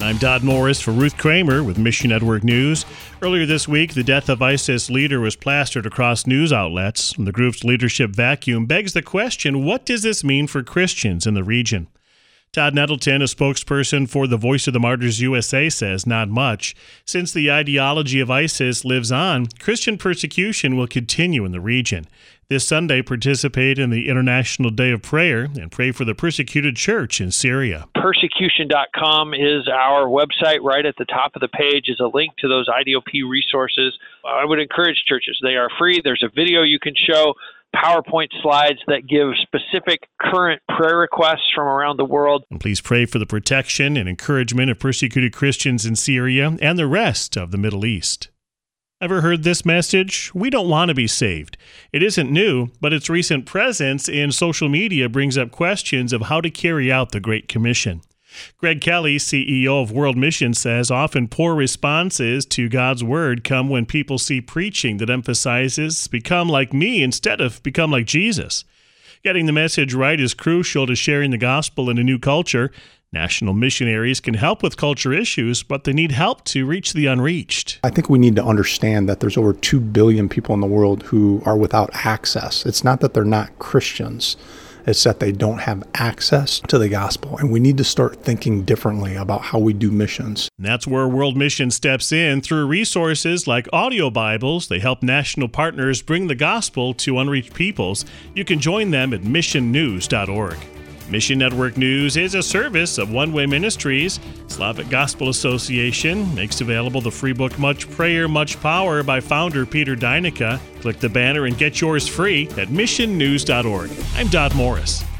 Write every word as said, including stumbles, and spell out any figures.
I'm Dodd Morris for Ruth Kramer with Mission Network News. Earlier this week, the death of ISIS leader was plastered across news outlets. The group's leadership vacuum begs the question, what does this mean for Christians in the region? Todd Nettleton, a spokesperson for the Voice of the Martyrs U S A, says not much. Since the ideology of ISIS lives on, Christian persecution will continue in the region. This Sunday, participate in the International Day of Prayer and pray for the persecuted church in Syria. Persecution dot com is our website. Right at the top of the page is a link to those I D O P resources. I would encourage churches. They are free. There's a video you can show, PowerPoint slides that give specific current prayer requests from around the world. And please pray for the protection and encouragement of persecuted Christians in Syria and the rest of the Middle East. Ever heard this message? We don't want to be saved. It isn't new, but its recent presence in social media brings up questions of how to carry out the Great Commission. Greg Kelly, C E O of World Mission, says often poor responses to God's Word come when people see preaching that emphasizes become like me instead of become like Jesus. Getting the message right is crucial to sharing the gospel in a new culture. National missionaries can help with culture issues, but they need help to reach the unreached. I think we need to understand that there's over two billion people in the world who are without access. It's not that they're not Christians. It's that they don't have access to the gospel. And we need to start thinking differently about how we do missions. And that's where World Mission steps in through resources like audio Bibles. They help national partners bring the gospel to unreached peoples. You can join them at mission news dot org. Mission Network News is a service of One Way Ministries. Slavic Gospel Association makes available the free book Much Prayer, Much Power by founder Peter Deinica. Click the banner and get yours free at mission news dot org. I'm Dodd Morris.